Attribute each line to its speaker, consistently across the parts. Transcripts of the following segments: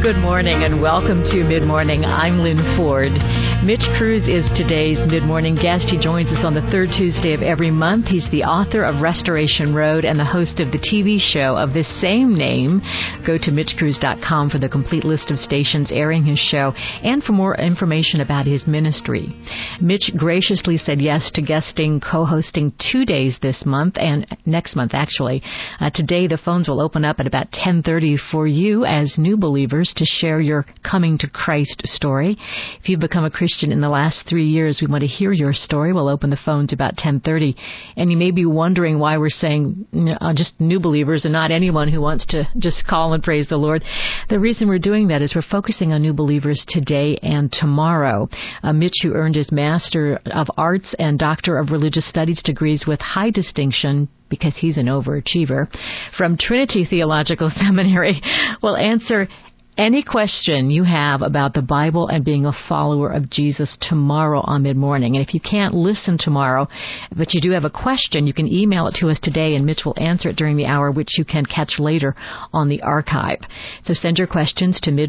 Speaker 1: Good morning and welcome to Mid Morning. I'm Lynn Ford. Mitch Cruz is today's Mid Morning guest. He joins us on the third Tuesday of every month. He's the author of Restoration Road and the host of the TV show of the same name. Go to MitchCruz.com for the complete list of stations airing his show and for more information about his ministry. Mitch graciously said yes to guesting, co-hosting 2 days this month and next month, actually. Today, the phones will open up at about 10:30 for you as new believers to share your coming to Christ story. If you've become a Christian in the last 3 years, we want to hear your story. We'll open the phones about 10:30. And you may be wondering why we're saying just new believers and not anyone who wants to just call and praise the Lord. The reason we're doing that is we're focusing on new believers today and tomorrow. Mitch, who earned his Master of Arts and Doctor of Religious Studies degrees with high distinction, because he's an overachiever, from Trinity Theological Seminary, will answer any question you have about the Bible and being a follower of Jesus tomorrow on Mid Morning. And if you can't listen tomorrow, but you do have a question, you can email it to us today, and Mitch will answer it during the hour, which you can catch later on the archive. So send your questions to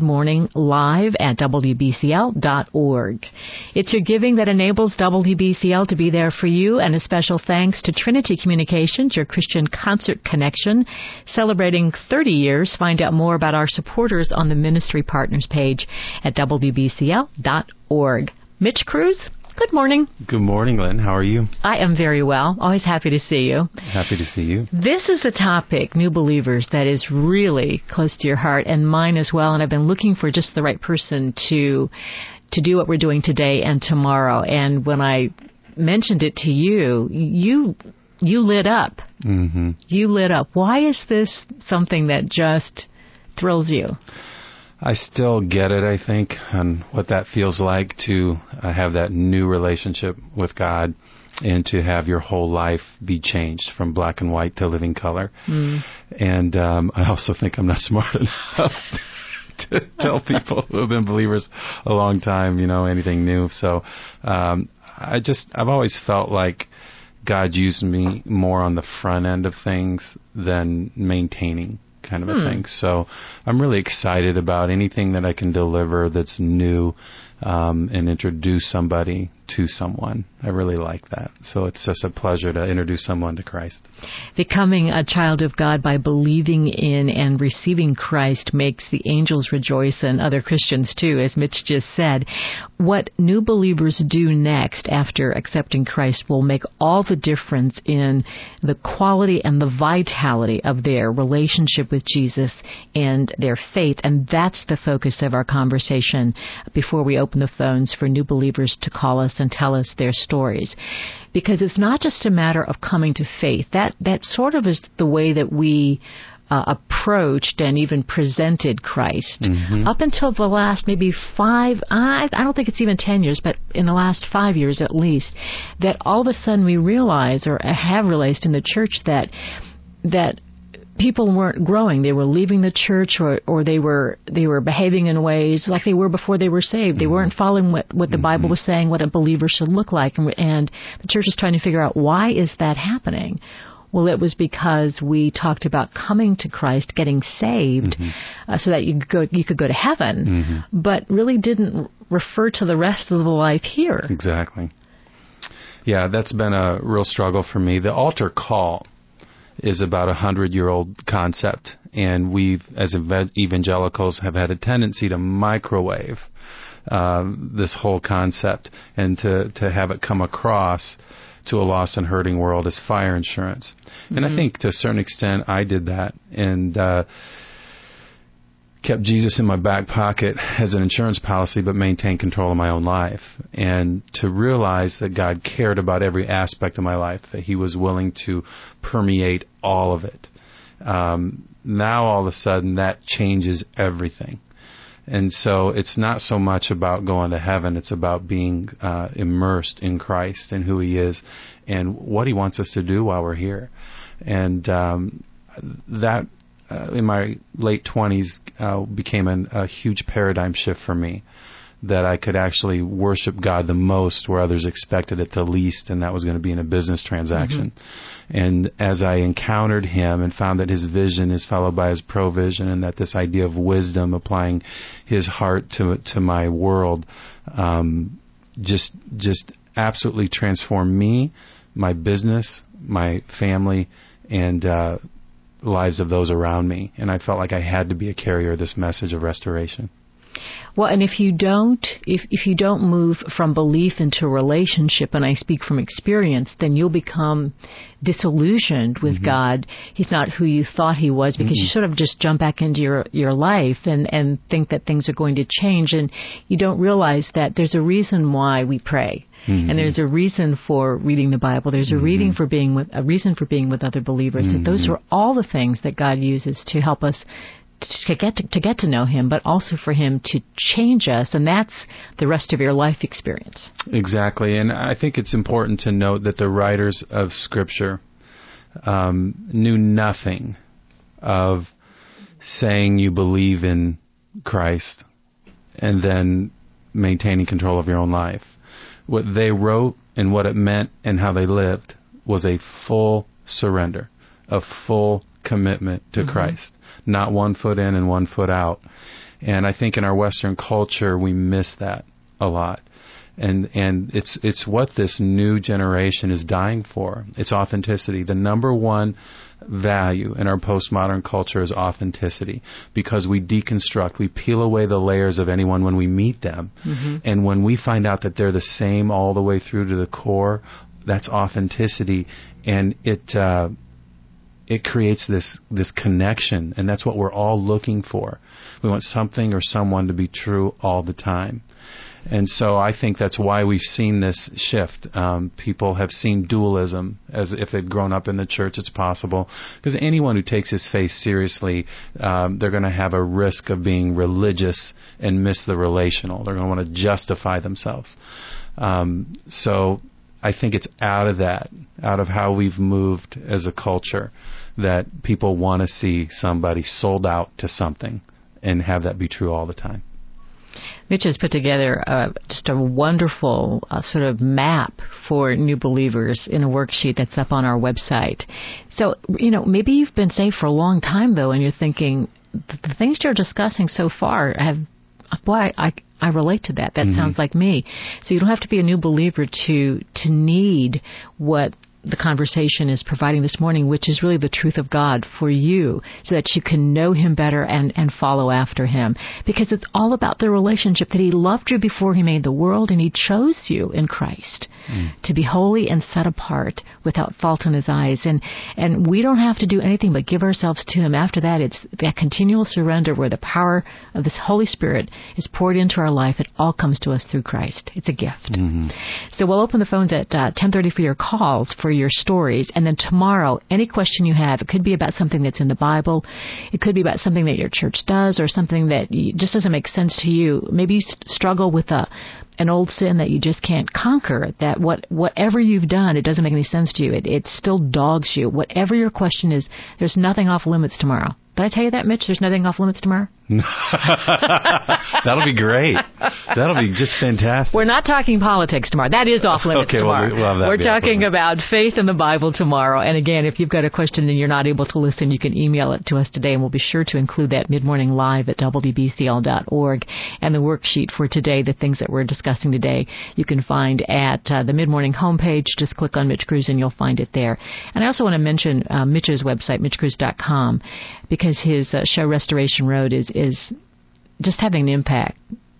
Speaker 1: midmorninglive@wbcl.org. It's your giving that enables WBCL to be there for you, and a special thanks to Trinity Communications, your Christian concert connection, celebrating 30 years. Find out more about our supporters on the Ministry Partners page at WBCL.org. Mitch Cruz, good morning.
Speaker 2: Good morning, Lynn. How are you?
Speaker 1: I am very well. Always happy to see you.
Speaker 2: Happy to see you.
Speaker 1: This is a topic, new believers, that is really close to your heart and mine as well. And I've been looking for just the right person to do what we're doing today and tomorrow. And when I mentioned it to you, you lit up.
Speaker 2: Mm-hmm.
Speaker 1: You lit up. Why is this something that just thrills you?
Speaker 2: I still get it, I think, on what that feels like to have that new relationship with God and to have your whole life be changed from black and white to living color. And I also think I'm not smart enough to tell people who have been believers a long time, anything new. So I've always felt like God used me more on the front end of things than maintaining kind of a thing. So I'm really excited about anything that I can deliver that's new and introduce somebody to someone. I really like that. So it's just a pleasure to introduce someone to Christ.
Speaker 1: Becoming a child of God by believing in and receiving Christ makes the angels rejoice and other Christians too, as Mitch just said. What new believers do next after accepting Christ will make all the difference in the quality and the vitality of their relationship with Jesus and their faith. And that's the focus of our conversation before we open the phones for new believers to call us and tell us their stories. Because it's not just a matter of coming to faith. That sort of is the way that we approached and even presented Christ.
Speaker 2: Mm-hmm.
Speaker 1: Up until the last maybe I don't think it's even 10 years, but in the last 5 years at least, that all of a sudden we realize, or have realized in the church, that people weren't growing. They were leaving the church, or they were behaving in ways like they were before they were saved. They weren't following what the Bible was saying, what a believer should look like. And the church is trying to figure out, why is that happening? Well, it was because we talked about coming to Christ, getting saved, so that you could go to heaven, but really didn't refer to the rest of the life here.
Speaker 2: Exactly. Yeah, that's been a real struggle for me. The altar call is about 100-year-old concept, and we've, as evangelicals, have had a tendency to microwave this whole concept and to have it come across to a lost and hurting world as fire insurance. And I think to a certain extent I did that and kept Jesus in my back pocket as an insurance policy, but maintained control of my own life. And to realize that God cared about every aspect of my life, that He was willing to permeate all of it. Now all of a sudden that changes everything. And so it's not so much about going to heaven, it's about being immersed in Christ and who He is and what He wants us to do while we're here. And that in my late 20s became a huge paradigm shift for me, that I could actually worship God the most where others expected it the least, and that was going to be in a business transaction. And as I encountered him and found that his vision is followed by his provision, and that this idea of wisdom, applying his heart to my world, just absolutely transformed me, my business, my family, and lives of those around me. And I felt like I had to be a carrier of this message of restoration.
Speaker 1: Well, and if you don't move from belief into relationship, and I speak from experience, then you'll become disillusioned with God. He's not who you thought he was, because you sort of just jump back into your life and think that things are going to change, and you don't realize that there's a reason why we pray. And there's a reason for reading the Bible. There's a reason for being with other believers. And those are all the things that God uses to help us to get to know him, but also for him to change us, and that's the rest of your life experience.
Speaker 2: Exactly, and I think it's important to note that the writers of Scripture knew nothing of saying you believe in Christ and then maintaining control of your own life. What they wrote and what it meant and how they lived was a full surrender, a full commitment to Christ. Not 1 foot in and 1 foot out. And I think in our Western culture, we miss that a lot. And it's what this new generation is dying for. It's authenticity. The number one value in our postmodern culture is authenticity, because we deconstruct, we peel away the layers of anyone when we meet them. And when we find out that they're the same all the way through to the core, that's authenticity. And it creates this connection, and that's what we're all looking for. We want something or someone to be true all the time. And so I think that's why we've seen this shift. People have seen dualism as if they've grown up in the church. It's possible, because anyone who takes his faith seriously, they're going to have a risk of being religious and miss the relational. They're going to want to justify themselves. So I think it's out of how we've moved as a culture, that people want to see somebody sold out to something and have that be true all the time.
Speaker 1: Mitch has put together just a wonderful sort of map for new believers in a worksheet that's up on our website. So, maybe you've been saved for a long time, though, and you're thinking, the things you're discussing so far I relate to that. That sounds like me. So you don't have to be a new believer to need what the conversation is providing this morning, which is really the truth of God for you, so that you can know him better and follow after him. Because it's all about the relationship, that he loved you before he made the world, and he chose you in Christ to be holy and set apart without fault in his eyes. And we don't have to do anything but give ourselves to him. After that, it's that continual surrender where the power of this Holy Spirit is poured into our life. It all comes to us through Christ. It's a gift. So we'll open the phones at 10:30 for your calls, for your stories. And then tomorrow, any question you have, it could be about something that's in the Bible. It could be about something that your church does, or something that just doesn't make sense to you. Maybe you struggle with an old sin that you just can't conquer, that whatever you've done, it doesn't make any sense to you. It still dogs you. Whatever your question is, there's nothing off limits tomorrow. Did I tell you that, Mitch? There's nothing off limits tomorrow?
Speaker 2: That'll be great. That'll be just fantastic.
Speaker 1: We're not talking politics tomorrow. That is off limits tomorrow.
Speaker 2: Well,
Speaker 1: we're talking about faith in the Bible tomorrow. And again, if you've got a question and you're not able to listen, you can email it to us today, and we'll be sure to include that Mid-Morning Live at wbcl.org. And the worksheet for today, the things that we're discussing today, you can find at the Mid-Morning homepage. Just click on Mitch Cruz and you'll find it there. And I also want to mention Mitch's website, mitchcruz.com, because his show Restoration Road is just having an impact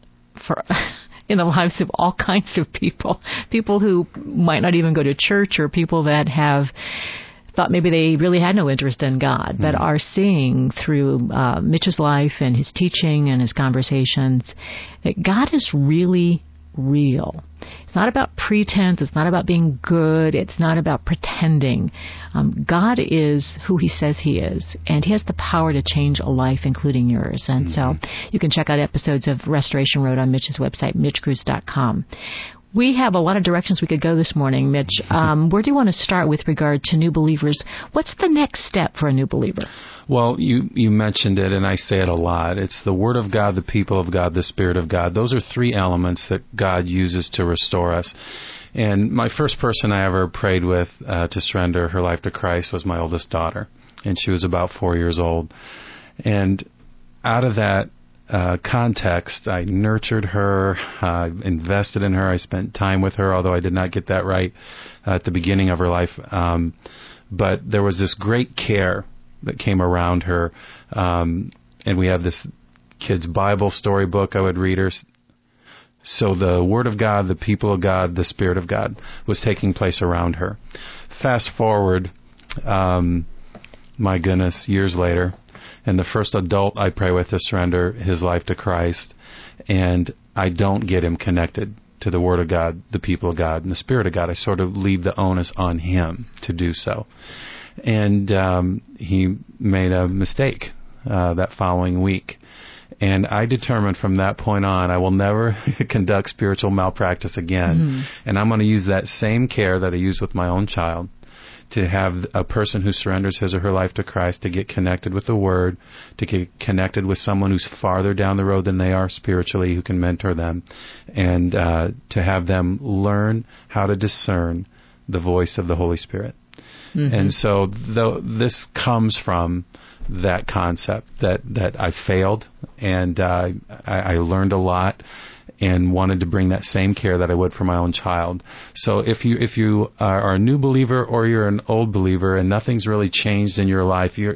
Speaker 1: in the lives of all kinds of people who might not even go to church, or people that have thought maybe they really had no interest in God, but are seeing through Mitch's life and his teaching and his conversations that God is really real. It's not about pretense. It's not about being good. It's not about pretending. God is who he says he is, and he has the power to change a life, including yours. And so you can check out episodes of Restoration Road on Mitch's website, mitchcruz.com. We have a lot of directions we could go this morning, Mitch. Where do you want to start with regard to new believers? What's the next step for a new believer?
Speaker 2: Well, you mentioned it, and I say it a lot. It's the Word of God, the people of God, the Spirit of God. Those are three elements that God uses to restore us. And my first person I ever prayed with to surrender her life to Christ was my oldest daughter, and she was about 4 years old. And out of that context, I nurtured her, I invested in her, I spent time with her, although I did not get that right at the beginning of her life. But there was this great care that came around her. And we have this kid's Bible storybook I would read her. So the Word of God, the people of God, the Spirit of God was taking place around her. Fast forward, my goodness, years later, and the first adult I pray with to surrender his life to Christ, and I don't get him connected to the Word of God, the people of God, and the Spirit of God. I sort of leave the onus on him to do so. And he made a mistake that following week. And I determined from that point on I will never conduct spiritual malpractice again. Mm-hmm. And I'm going to use that same care that I use with my own child to have a person who surrenders his or her life to Christ to get connected with the Word, to get connected with someone who's farther down the road than they are spiritually, who can mentor them, and to have them learn how to discern the voice of the Holy Spirit. Mm-hmm. And so this comes from that concept that I failed, and I learned a lot and wanted to bring that same care that I would for my own child. So if you are a new believer or you're an old believer and nothing's really changed in your life, you're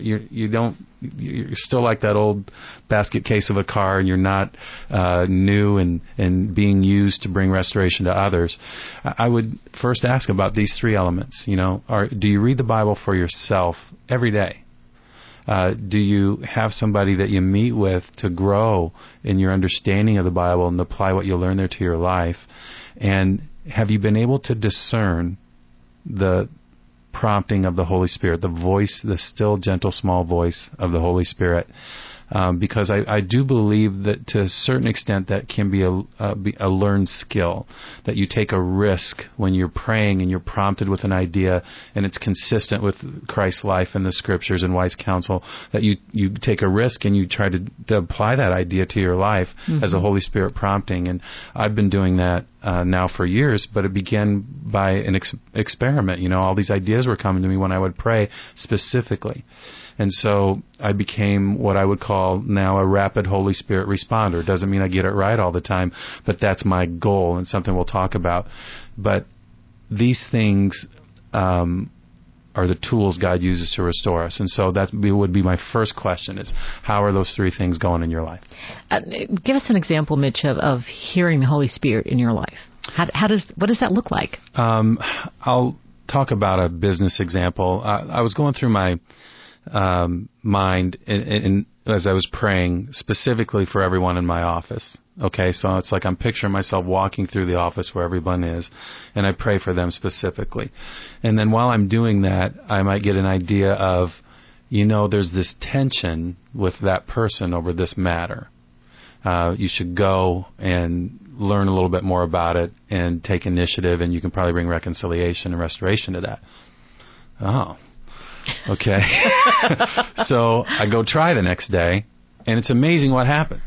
Speaker 2: still like that old basket case of a car, and you're not new and being used to bring restoration to others, I would first ask about these three elements. Do you read the Bible for yourself every day? Do you have somebody that you meet with to grow in your understanding of the Bible and apply what you learn there to your life? And have you been able to discern the prompting of the Holy Spirit, the voice, the still, gentle, small voice of the Holy Spirit? Because I do believe that to a certain extent that can be a learned skill, that you take a risk when you're praying and you're prompted with an idea and it's consistent with Christ's life and the Scriptures and wise counsel, that you take a risk and you try to apply that idea to your life mm-hmm. as a Holy Spirit prompting. And I've been doing that now for years, but it began by an experiment. All these ideas were coming to me when I would pray specifically. And so I became what I would call now a rapid Holy Spirit responder. Doesn't mean I get it right all the time, but that's my goal and something we'll talk about. But these things are the tools God uses to restore us. And so that would be my first question is, how are those three things going in your life?
Speaker 1: Give us an example, Mitch, of hearing the Holy Spirit in your life. What does that look like?
Speaker 2: I'll talk about a business example. I was going through my mind and as I was praying specifically for everyone in my office. Okay, so it's like I'm picturing myself walking through the office where everyone is, and I pray for them specifically. And then while I'm doing that, I might get an idea of, there's this tension with that person over this matter. You should go and learn a little bit more about it and take initiative, and you can probably bring reconciliation and restoration to that. Oh. Okay. So I go try the next day, and it's amazing what happens.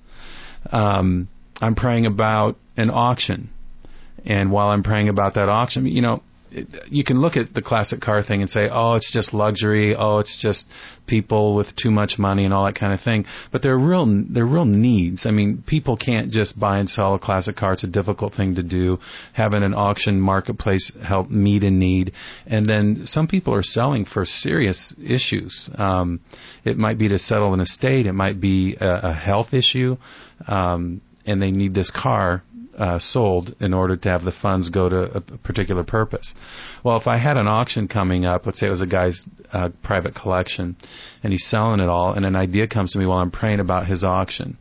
Speaker 2: I'm praying about an auction, and while I'm praying about that auction, you can look at the classic car thing and say, oh, it's just luxury, oh, it's just people with too much money and all that kind of thing. But they're real needs. I mean, people can't just buy and sell a classic car. It's a difficult thing to do. Having an auction marketplace help meet a need. And then some people are selling for serious issues. It might be to settle an estate. It might be a health issue. And they need this car sold in order to have the funds go to a particular purpose. Well, if I had an auction coming up, let's say it was a guy's private collection, and he's selling it all, and an idea comes to me while I'm praying about his auction.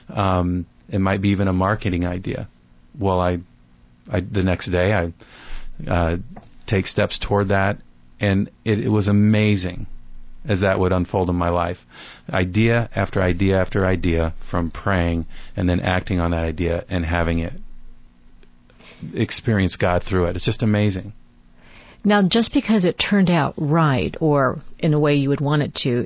Speaker 2: It might be even a marketing idea. Well, I the next day I take steps toward that, and it was amazing as that would unfold in my life. Idea after idea after idea from praying and then acting on that idea and having it experience God through it. It's just amazing.
Speaker 1: Now, just because it turned out right, or in a way you would want it to,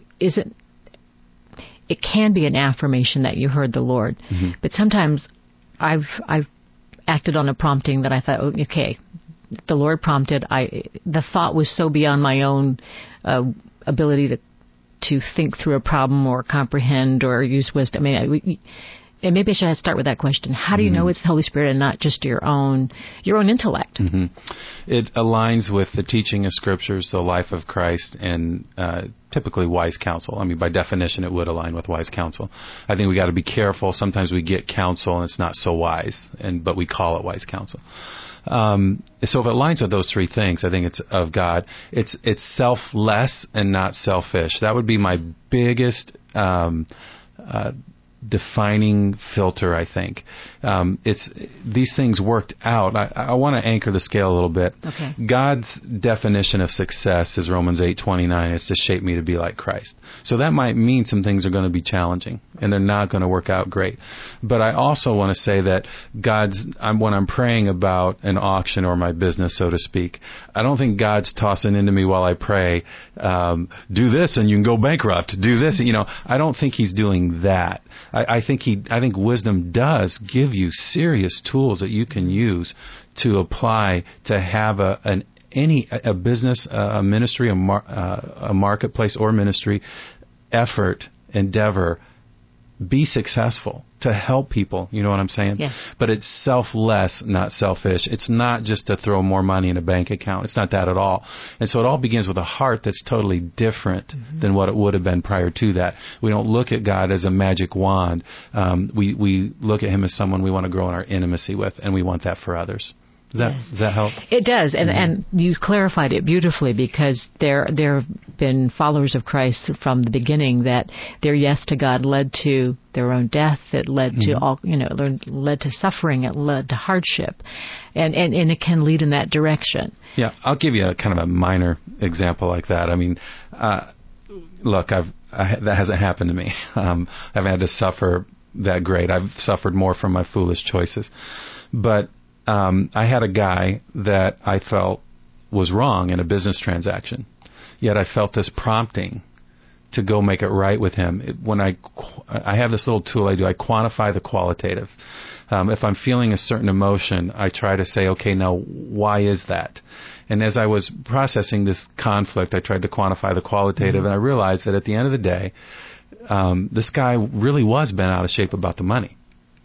Speaker 1: it can be an affirmation that you heard the Lord. Mm-hmm. But sometimes I've acted on a prompting that I thought, okay, the Lord prompted. The thought was so beyond my own ability to think through a problem or comprehend or use wisdom. I mean, and maybe I should start with that question. How do you know it's the Holy Spirit and not just your own intellect?
Speaker 2: Mm-hmm. It aligns with the teaching of Scriptures, the life of Christ, and typically wise counsel. I mean, by definition, it would align with wise counsel. I think we got to be careful. Sometimes we get counsel and it's not so wise, but we call it wise counsel. So if it aligns with those three things, I think it's of God. It's selfless and not selfish. That would be my biggest defining filter, I think. It's these things worked out. I want to anchor the scale a little bit.
Speaker 1: Okay.
Speaker 2: God's definition of success is Romans 8:29. It's to shape me to be like Christ. So that might mean some things are going to be challenging and they're not going to work out great. But I also want to say that when I'm praying about an auction or my business, so to speak, I don't think God's tossing into me while I pray, do this and you can go bankrupt. Do this. I don't think He's doing that. I think wisdom does give you serious tools that you can use to apply to have a business, a ministry, a marketplace or ministry effort, endeavor, be successful, to help people. You know what I'm saying?
Speaker 1: Yes.
Speaker 2: But it's selfless, not selfish. It's not just to throw more money in a bank account. It's not that at all. And so it all begins with a heart that's totally different than what it would have been prior to that. We don't look at God as a magic wand. We look at Him as someone we want to grow in our intimacy with, and we want that for others. Does that help?
Speaker 1: It does, and you clarified it beautifully, because there have been followers of Christ from the beginning that their yes to God led to their own death. It led to all, led to suffering. It led to hardship, and it can lead in that direction.
Speaker 2: Yeah, I'll give you a kind of a minor example like that. I mean, look, that hasn't happened to me. I haven't had to suffer that great. I've suffered more from my foolish choices, but I had a guy that I felt was wrong in a business transaction, yet I felt this prompting to go make it right with him. When I have this little tool I do, I quantify the qualitative. If I'm feeling a certain emotion, I try to say, okay, now why is that? And as I was processing this conflict, I tried to quantify the qualitative, and I realized that at the end of the day, this guy really was bent out of shape about the money.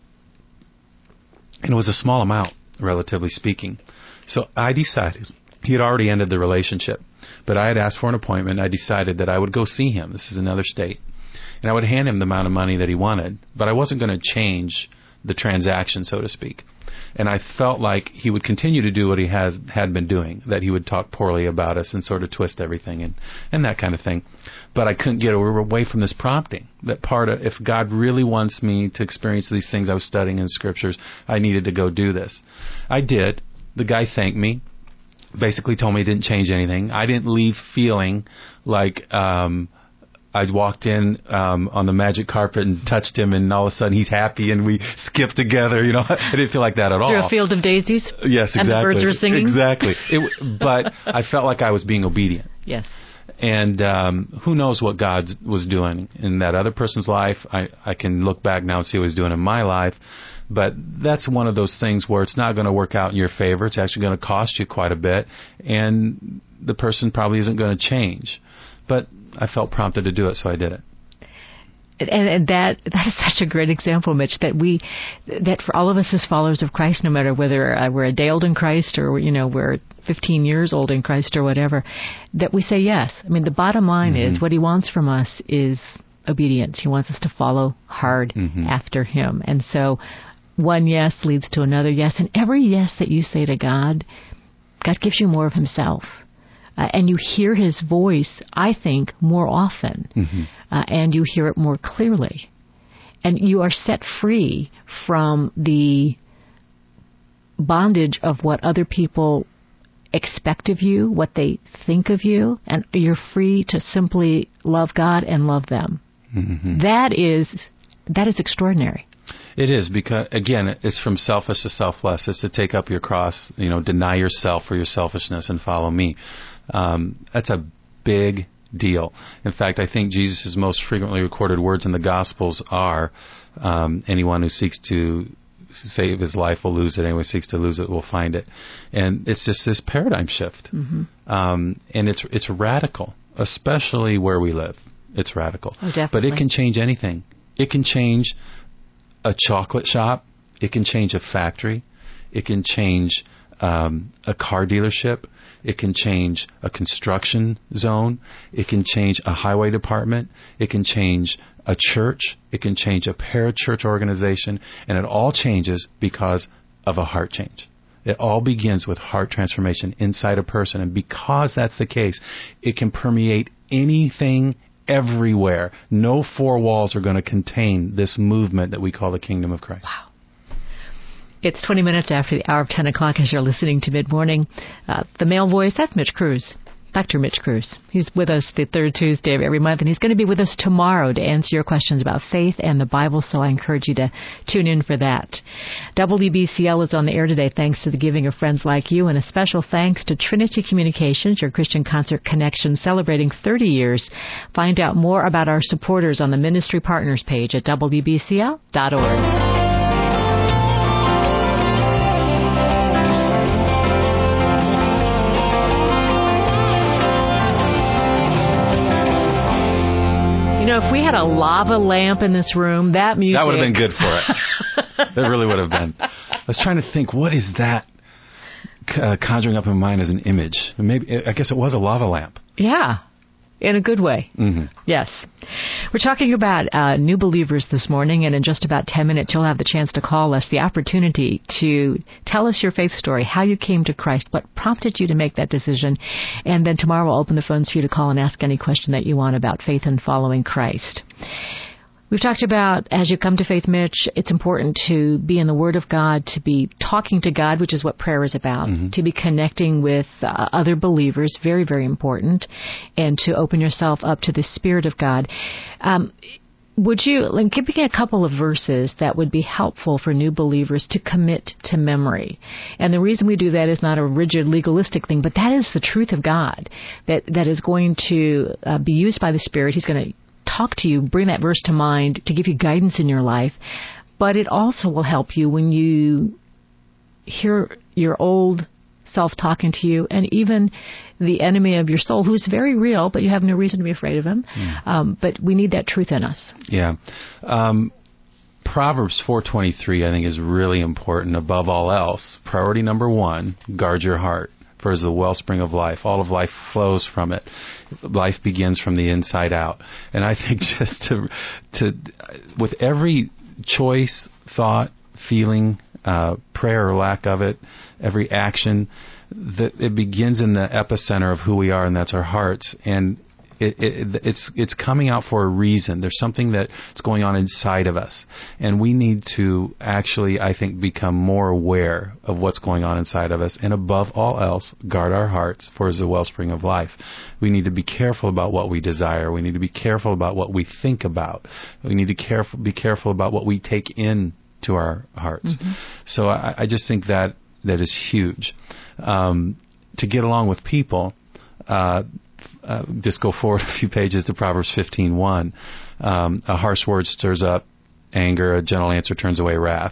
Speaker 2: And it was a small amount, relatively speaking. So I decided, he had already ended the relationship, but I had asked for an appointment. I decided that I would go see him. This is another state. And I would hand him the amount of money that he wanted, but I wasn't going to change the transaction, so to speak. And I felt like he would continue to do what he had been doing, that he would talk poorly about us and sort of twist everything and that kind of thing. But I couldn't get away from this prompting, that part of, if God really wants me to experience these things I was studying in Scriptures, I needed to go do this. I did. The guy thanked me, basically told me it didn't change anything. I didn't leave feeling like I'd walked in on the magic carpet and touched him, and all of a sudden he's happy and we skipped together. I didn't feel like that at all.
Speaker 1: Through a field of daisies?
Speaker 2: Yes, exactly.
Speaker 1: And the birds were singing?
Speaker 2: Exactly. But I felt like I was being obedient.
Speaker 1: Yes.
Speaker 2: And who knows what God was doing in that other person's life. I can look back now and see what He's doing in my life. But that's one of those things where it's not going to work out in your favor. It's actually going to cost you quite a bit. And the person probably isn't going to change. But I felt prompted to do it, so I did it.
Speaker 1: And that is such a great example, Mitch, that for all of us as followers of Christ, no matter whether we're a day old in Christ or, we're 15 years old in Christ or whatever, that we say yes. I mean, the bottom line is what He wants from us is obedience. He wants us to follow hard after Him. And so one yes leads to another yes. And every yes that you say to God, God gives you more of Himself. And you hear His voice, I think, more often. And you hear it more clearly. And you are set free from the bondage of what other people expect of you, what they think of you, and you're free to simply love God and love them. That is extraordinary.
Speaker 2: It is, because, again, it's from selfish to selfless. It's to take up your cross, deny yourself for your selfishness and follow me. That's a big deal. In fact, I think Jesus' most frequently recorded words in the Gospels are, anyone who seeks to save his life will lose it. Anyone who seeks to lose it will find it. And it's just this paradigm shift. Mm-hmm. And it's radical, especially where we live. It's radical.
Speaker 1: Oh, definitely.
Speaker 2: But it can change anything. It can change a chocolate shop. It can change a factory. It can change a car dealership. It can change a construction zone. It can change a highway department. It can change a church. It can change a parachurch organization. And it all changes because of a heart change. It all begins with heart transformation inside a person. And because that's the case, it can permeate anything, everywhere. No four walls are going to contain this movement that we call the kingdom of Christ.
Speaker 1: Wow. It's 20 minutes after the hour of 10 o'clock as you're listening to Mid-Morning. The male voice, that's Mitch Cruz, Dr. Mitch Cruz. He's with us the third Tuesday of every month, and he's going to be with us tomorrow to answer your questions about faith and the Bible, so I encourage you to tune in for that. WBCL is on the air today thanks to the giving of friends like you, and a special thanks to Trinity Communications, your Christian Concert Connection, celebrating 30 years. Find out more about our supporters on the Ministry Partners page at WBCL.org. If we had a lava lamp in this room, that music...
Speaker 2: That would have been good for it. It really would have been. I was trying to think, what is that conjuring up in my mind as an image? I guess it was a lava lamp.
Speaker 1: Yeah, in a good way. Mm-hmm. Yes. We're talking about new believers this morning, and in just about 10 minutes, you'll have the chance to call us, the opportunity to tell us your faith story, how you came to Christ, what prompted you to make that decision, and then tomorrow we'll open the phones for you to call and ask any question that you want about faith and following Christ. We've talked about, as you come to faith, Mitch, it's important to be in the Word of God, to be talking to God, which is what prayer is about, mm-hmm. to be connecting with other believers, very, very important, and to open yourself up to the Spirit of God. Would you give me a couple of verses that would be helpful for new believers to commit to memory? And the reason we do that is not a rigid legalistic thing, but that is the truth of God that is going to be used by the Spirit. He's going to talk to you, bring that verse to mind to give you guidance in your life, but it also will help you when you hear your old self talking to you, and even the enemy of your soul, who's very real, but you have no reason to be afraid of him. But we need that truth in us.
Speaker 2: Yeah. Proverbs 4:23, I think, is really important above all else. Priority number one, guard your heart, for it is the wellspring of life. All of life flows from it. Life begins from the inside out. And I think just with every choice, thought, feeling, prayer or lack of it, every action, that it begins in the epicenter of who we are, and that's our hearts. And it's coming out for a reason. There's something that's going on inside of us, and we need to actually, I think, become more aware of what's going on inside of us, and above all else, guard our hearts, for it is the wellspring of life. We need to be careful about what we desire. We need to be careful about what we think about. We need to be careful about what we take in to our hearts. Mm-hmm. So I just think that is huge. To get along with people, just go forward a few pages to Proverbs 15:1. A harsh word stirs up anger. A gentle answer turns away wrath.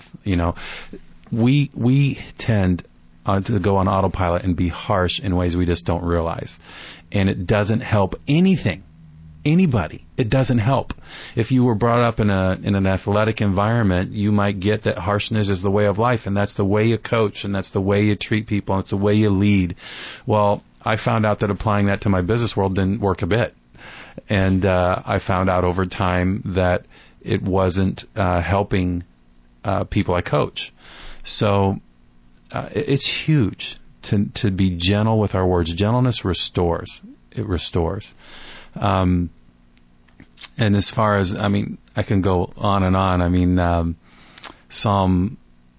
Speaker 2: We tend to go on autopilot and be harsh in ways we just don't realize, and it doesn't help anybody. It doesn't help. If you were brought up in an athletic environment, you might get that harshness is the way of life, and that's the way you coach, and that's the way you treat people, and it's the way you lead. Well, I found out that applying that to my business world didn't work a bit. And I found out over time that it wasn't helping people I coach. So it's huge to be gentle with our words. Gentleness restores. It restores. And as far as, I can go on and on. Psalm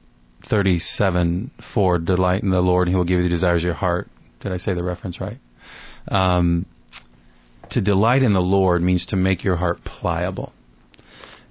Speaker 2: 37:4, delight in the Lord, and He will give you the desires of your heart. Did I say the reference right? To delight in the Lord means to make your heart pliable.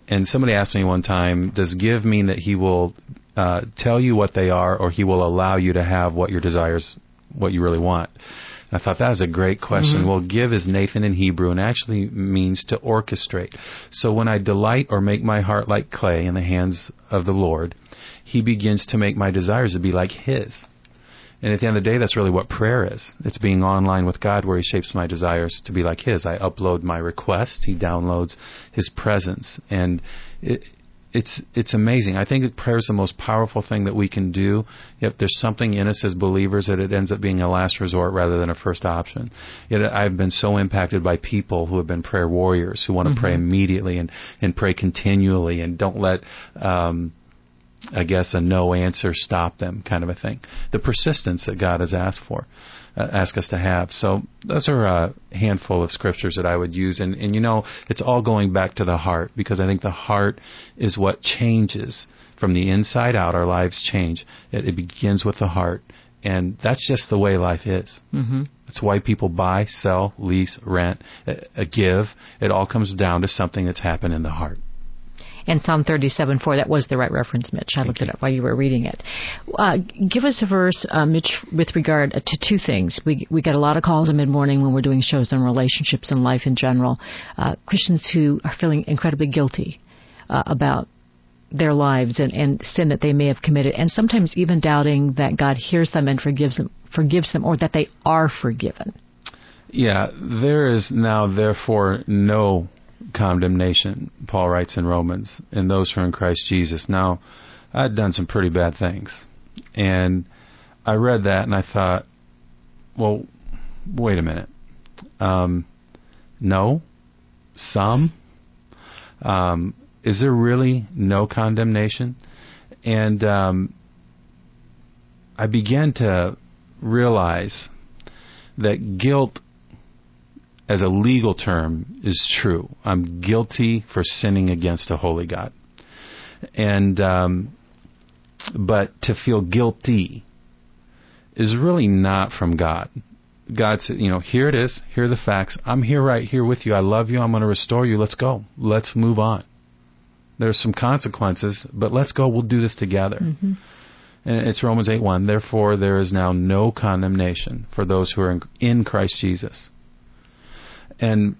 Speaker 2: And somebody asked me one time, does give mean that he will tell you what they are, or he will allow you to have what your desires, what you really want? And I thought that was a great question.
Speaker 1: Mm-hmm.
Speaker 2: Well, give is Nathan in Hebrew and actually means to orchestrate. So when I delight or make my heart like clay in the hands of the Lord, he begins to make my desires to be like his. And at the end of the day, that's really what prayer is. It's being online with God, where he shapes my desires to be like his. I upload my request. He downloads his presence. And it's amazing. I think that prayer is the most powerful thing that we can do. Yet there's something in us as believers that it ends up being a last resort rather than a first option. Yet I've been so impacted by people who have been prayer warriors, who want to pray immediately and pray continually and don't let I guess a no answer stop them, kind of a thing. The persistence that God has asked us to have. So those are a handful of scriptures that I would use. And it's all going back to the heart, because I think the heart is what changes from the inside out. Our lives change. It begins with the heart. And that's just the way life is. Mm-hmm. That's why people buy, sell, lease, rent, give. It all comes down to something that's happened in the heart.
Speaker 1: And Psalm 37:4, that was the right reference, Mitch. I looked it up while you were reading it. Give us a verse, Mitch, with regard to two things. We get a lot of calls in mid-morning when we're doing shows on relationships and life in general. Christians who are feeling incredibly guilty about their lives and sin that they may have committed, and sometimes even doubting that God hears them and forgives them, or that they are forgiven. Yeah,
Speaker 2: there is now therefore no condemnation, Paul writes in Romans, in those who are in Christ Jesus. Now, I'd done some pretty bad things, and I read that and I thought, well, wait a minute. No? Some? Is there really no condemnation? And I began to realize that guilt as a legal term is true. I'm guilty for sinning against a holy God. And but to feel guilty is really not from God. God said, here it is. Here are the facts. I'm here right here with you. I love you. I'm going to restore you. Let's go. Let's move on. There's some consequences, but let's go. We'll do this together. Mm-hmm. And it's Romans 8:1. Therefore, there is now no condemnation for those who are in Christ Jesus. And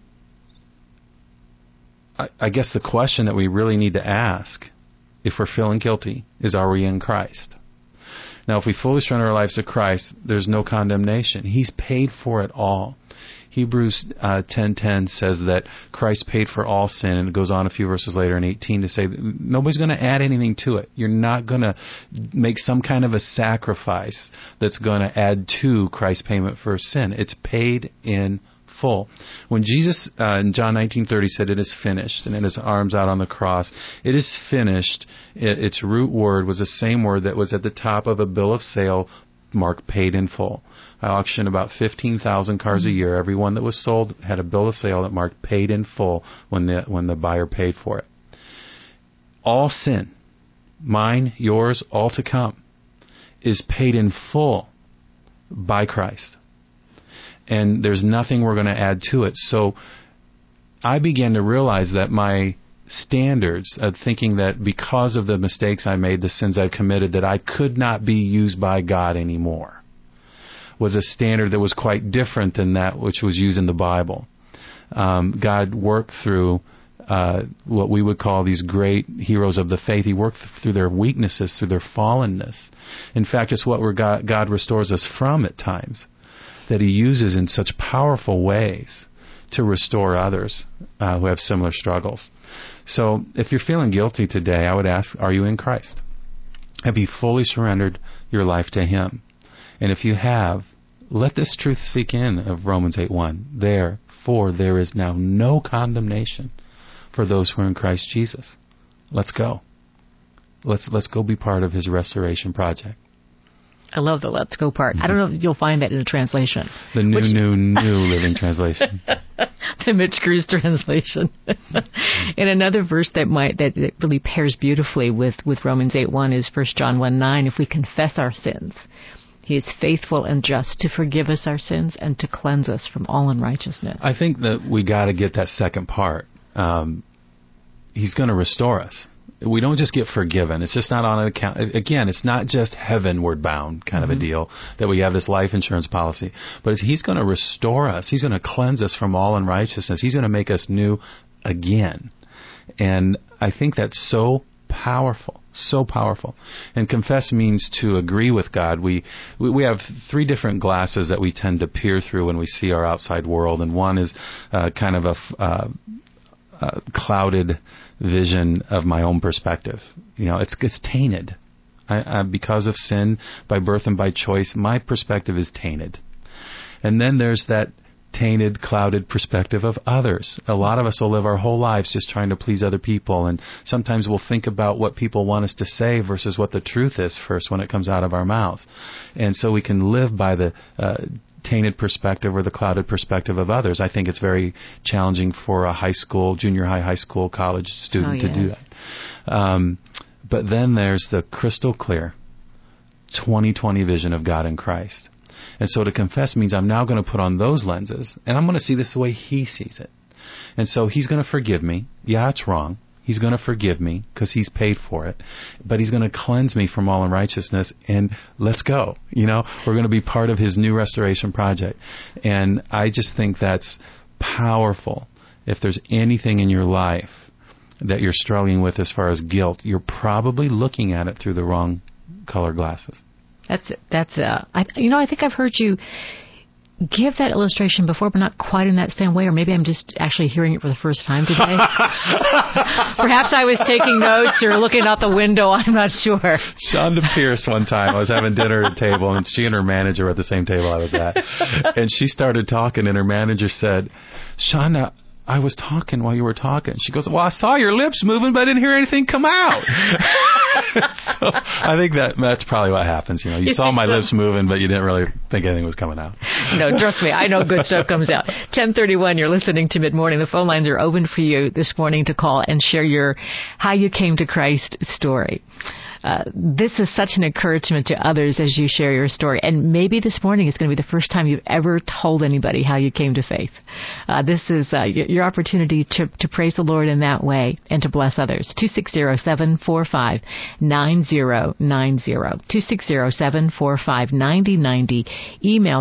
Speaker 2: I guess the question that we really need to ask, if we're feeling guilty, is, are we in Christ? Now, if we fully surrender our lives to Christ, there's no condemnation. He's paid for it all. Hebrews 10:10 says that Christ paid for all sin, and it goes on a few verses later in 18 to say that nobody's going to add anything to it. You're not going to make some kind of a sacrifice that's going to add to Christ's payment for sin. It's paid in full. When Jesus in John 19:30 said it is finished, and in his arms out on the cross, it is finished, its root word was the same word that was at the top of a bill of sale marked paid in full. I auction about 15,000 cars a year. Every one that was sold had a bill of sale that marked paid in full when the buyer paid for it. All sin, mine, yours, all to come, is paid in full by Christ. And there's nothing we're going to add to it. So I began to realize that my standards of thinking that because of the mistakes I made, the sins I committed, that I could not be used by God anymore, was a standard that was quite different than that which was used in the Bible. God worked through what we would call these great heroes of the faith. He worked through their weaknesses, through their fallenness. In fact, it's what God restores us from at times, that he uses in such powerful ways to restore others who have similar struggles. So if you're feeling guilty today, I would ask, are you in Christ? Have you fully surrendered your life to him? And if you have, let this truth sink in of Romans 8:1. Therefore, there is now no condemnation for those who are in Christ Jesus. Let's go. Let's go be part of his restoration project.
Speaker 1: I love the let's go part. I don't know if you'll find that in a translation.
Speaker 2: The new Living Translation.
Speaker 1: The Mitch Cruz translation. And another verse that really pairs beautifully with Romans 8:1 is 1 John 1:9. If we confess our sins, he is faithful and just to forgive us our sins and to cleanse us from all unrighteousness.
Speaker 2: I think that we got to get that second part. He's going to restore us. We don't just get forgiven. It's just not on an account. Again, it's not just heavenward bound kind of a deal that we have this life insurance policy. But He's going to restore us. He's going to cleanse us from all unrighteousness. He's going to make us new again. And I think that's so powerful. So powerful. And confess means to agree with God. We have three different glasses that we tend to peer through when we see our outside world. And one is kind of a clouded vision of my own perspective. It's tainted. Because of sin, by birth and by choice, my perspective is tainted. And then there's that tainted, clouded perspective of others. A lot of us will live our whole lives just trying to please other people, and sometimes we'll think about what people want us to say versus what the truth is first when it comes out of our mouths. And so we can live by the tainted perspective or the clouded perspective of others. I think it's very challenging for a high school, junior high school, college student to do that. But then there's the crystal clear 20/20 vision of God in Christ. And so to confess means I'm now going to put on those lenses, and I'm going to see this the way He sees it. And so He's going to forgive me. Yeah, it's wrong. He's going to forgive me because He's paid for it. But He's going to cleanse me from all unrighteousness, and let's go. We're going to be part of His new restoration project. And I just think that's powerful. If there's anything in your life that you're struggling with as far as guilt, you're probably looking at it through the wrong color glasses.
Speaker 1: I think I've heard you give that illustration before, but not quite in that same way, or maybe I'm just actually hearing it for the first time today. Perhaps I was taking notes or looking out the window. I'm not sure.
Speaker 2: Shonda Pierce, one time, I was having dinner at a table, and she and her manager were at the same table I was at. And she started talking, and her manager said, "Shonda, I was talking while you were talking." She goes, "Well, I saw your lips moving, but I didn't hear anything come out." So I think that's probably what happens. You saw my lips moving, but you didn't really think anything was coming out.
Speaker 1: No, trust me, I know good stuff comes out. 10:31, you're listening to Mid Morning. The phone lines are open for you this morning to call and share your how you came to Christ story. This is such an encouragement to others as you share your story. And maybe this morning is going to be the first time you've ever told anybody how you came to faith. This is your opportunity to praise the Lord in that way and to bless others. 260-745-9090. 260-745-9090. Email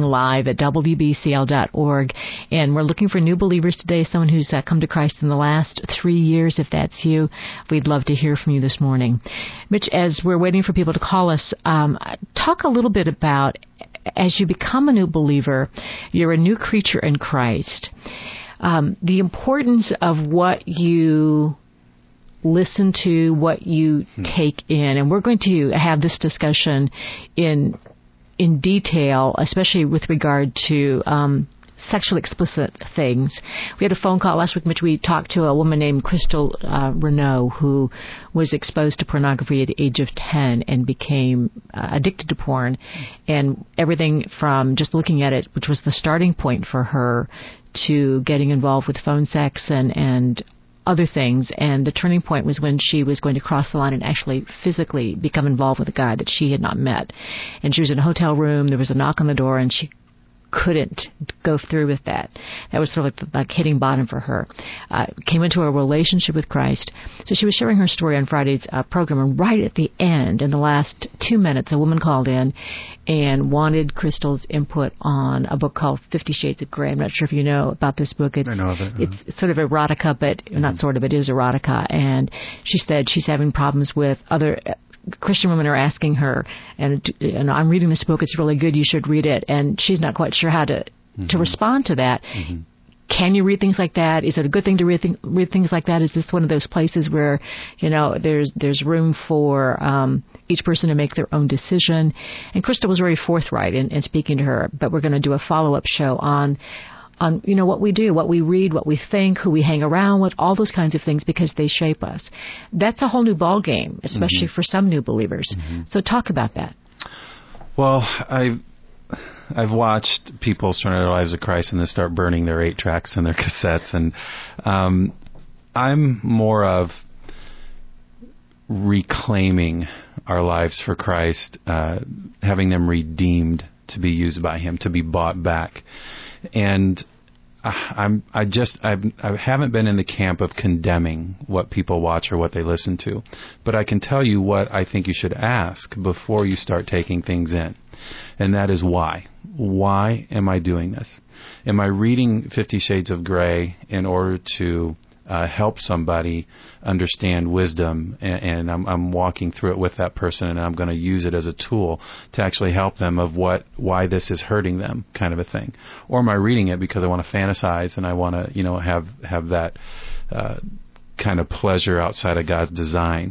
Speaker 1: midmorninglive@wbcl.org. And we're looking for new believers today, someone who's come to Christ in the last 3 years. If that's you, we'd love to hear from you this morning. Mitch, as we're waiting for people to call us, talk a little bit about, as you become a new believer, you're a new creature in Christ, the importance of what you listen to, what you take in. And we're going to have this discussion in detail, especially with regard to sexually explicit things. We had a phone call last week in which we talked to a woman named Crystal Renault, who was exposed to pornography at the age of 10 and became addicted to porn. And everything from just looking at it, which was the starting point for her, to getting involved with phone sex and other things. And the turning point was when she was going to cross the line and actually physically become involved with a guy that she had not met. And she was in a hotel room. There was a knock on the door, and she couldn't go through with that. That was sort of like hitting bottom for her. Came into a relationship with Christ. So she was sharing her story on Friday's program, and right at the end, in the last 2 minutes, a woman called in and wanted Crystal's input on a book called 50 Shades of Grey. I'm not sure if you know about this book.
Speaker 2: I know of it.
Speaker 1: It's sort of erotica, but not sort of, it is erotica. And she said she's having problems with other Christian women are asking her, and I'm reading this book, it's really good, you should read it. And she's not quite sure how to respond to that. Can you read things like that? Is it a good thing to read things like that? Is this one of those places where, there's room for each person to make their own decision? And Crystal was very forthright in speaking to her, but we're going to do a follow-up show on what we do, what we read, what we think, who we hang around with, all those kinds of things, because they shape us. That's a whole new ball game, especially for some new believers. So talk about that. Well,
Speaker 2: I've watched people surrender their lives to Christ and then start burning their 8-tracks and their cassettes, and I'm more of reclaiming our lives for Christ, having them redeemed to be used by Him, to be bought back. And I haven't been in the camp of condemning what people watch or what they listen to, but I can tell you what I think you should ask before you start taking things in, and that is why. Why am I doing this? Am I reading 50 Shades of Grey in order to help somebody understand wisdom, and I'm walking through it with that person, and I'm going to use it as a tool to actually help them of why this is hurting them, kind of a thing? Or am I reading it because I want to fantasize and I want to, have that kind of pleasure outside of God's design?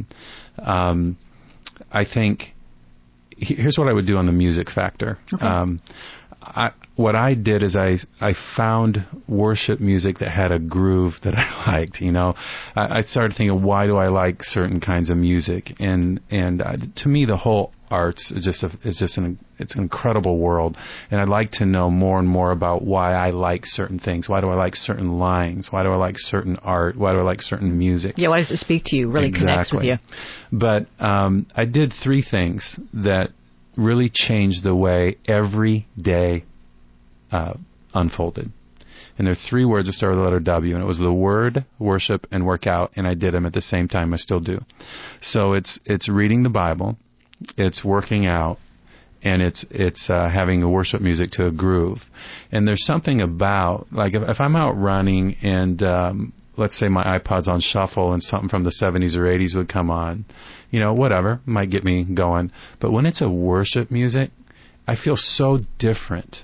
Speaker 2: I think here's what I would do on the music factor. Okay. What I did is I found worship music that had a groove that I liked. I started thinking, why do I like certain kinds of music? And to me, the whole arts is it's an incredible world. And I'd like to know more and more about why I like certain things. Why do I like certain lines? Why do I like certain art? Why do I like certain music?
Speaker 1: Yeah, why does it speak to you? Really connects with you.
Speaker 2: But I did 3 things that really changed the way every day unfolded. And there are 3 words that start with the letter W, and it was the word, worship, and workout, and I did them at the same time. I still do. So it's reading the Bible, it's working out, and it's having a worship music to a groove. And there's something about, like, if I'm out running and let's say my iPod's on shuffle and something from the 70s or 80s would come on, whatever, might get me going. But when it's a worship music, I feel so different.